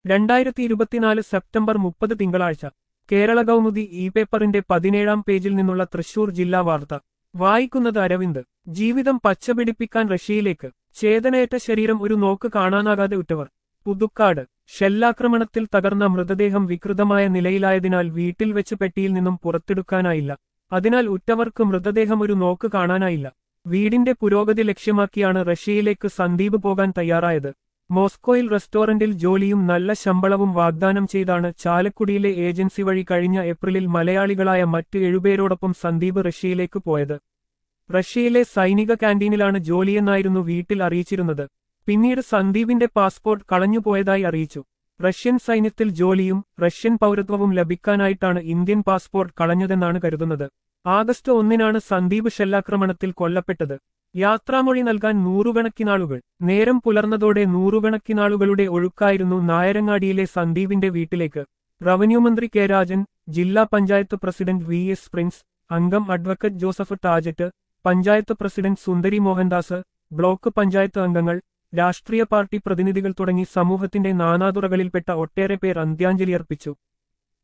2024 September 30 തിങ്കളാഴ്ച Kerala Kaumudi E പേപ്പറിന്റെ 17-ാം പേജിൽ നിന്നുള്ള തൃശൂർ ജില്ലാ വാർത്ത വായിക്കുന്നത് അരവിന്ദ്. ജീവിതം പച്ചപിടിപ്പിക്കാൻ റഷ്യയിലേക്ക്, ചേതനയേറ്റ ശരീരം ഒരു നോക്ക് കാണാനാകാതെ ഉറ്റവർ. പുതുക്കാട്. ഷെല്ലാക്രമണത്തിൽ തകർന്ന മൃതദേഹം വികൃതമായ നിലയിലായതിനാൽ വീട്ടിൽ വെച്ച് പെട്ടിയിൽ നിന്നും പുറത്തെടുക്കാനായില്ല. അതിനാൽ ഉറ്റവർക്ക് മൃതദേഹം ഒരു നോക്ക് കാണാനായില്ല. വീടിന്റെ പുരോഗതി ലക്ഷ്യമാക്കിയാണ് റഷ്യയിലേക്ക് സന്ദീപ് പോകാൻ തയ്യാറായത്. മോസ്കോയിൽ റെസ്റ്റോറന്റിൽ ജോലിയും നല്ല ശമ്പളവും വാഗ്ദാനം ചെയ്താണ് ചാലക്കുടിയിലെ ഏജൻസി വഴി കഴിഞ്ഞ ഏപ്രിലിൽ മലയാളികളായ മറ്റ് 7 പേരോടൊപ്പം സന്ദീപ് റഷ്യയിലേക്ക് പോയത്. റഷ്യയിലെ സൈനിക കാന്റീനിലാണ് ജോലിയെന്നായിരുന്നു വീട്ടിൽ അറിയിച്ചിരുന്നത്. പിന്നീട് സന്ദീപിന്റെ പാസ്പോർട്ട് കളഞ്ഞുപോയതായി അറിയിച്ചു. റഷ്യൻ സൈന്യത്തിൽ ജോലിയും റഷ്യൻ പൗരത്വവും ലഭിക്കാനായിട്ടാണ് ഇന്ത്യൻ പാസ്പോർട്ട് കളഞ്ഞതെന്നാണ് കരുതുന്നത്. ആഗസ്റ്റ് 1-നാണ് സന്ദീപ് ഷെല്ലാക്രമണത്തിൽ കൊല്ലപ്പെട്ടത്. യാത്രാമൊഴി നൽകാൻ നൂറുകണക്കിനാളുകൾ. നേരം പുലർന്നതോടെ നൂറുകണക്കിനാളുകളുടെ ഒഴുക്കായിരുന്നു നായരങ്ങാടിയിലെ സന്ദീപിന്റെ വീട്ടിലേക്ക്. റവന്യൂ മന്ത്രി കെ രാജൻ, ജില്ലാ പഞ്ചായത്ത് പ്രസിഡന്റ് VS പ്രിൻസ്, അംഗം അഡ്വക്കറ്റ് ജോസഫ് ടാജറ്റ്, പഞ്ചായത്ത് പ്രസിഡന്റ് സുന്ദരി മോഹൻദാസ്, ബ്ലോക്ക് പഞ്ചായത്ത് അംഗങ്ങൾ, രാഷ്ട്രീയ പാർട്ടി പ്രതിനിധികൾ തുടങ്ങി സമൂഹത്തിന്റെ നാനാതുറകളിൽപ്പെട്ട ഒട്ടേറെ പേർ അന്ത്യാഞ്ജലിയർപ്പിച്ചു.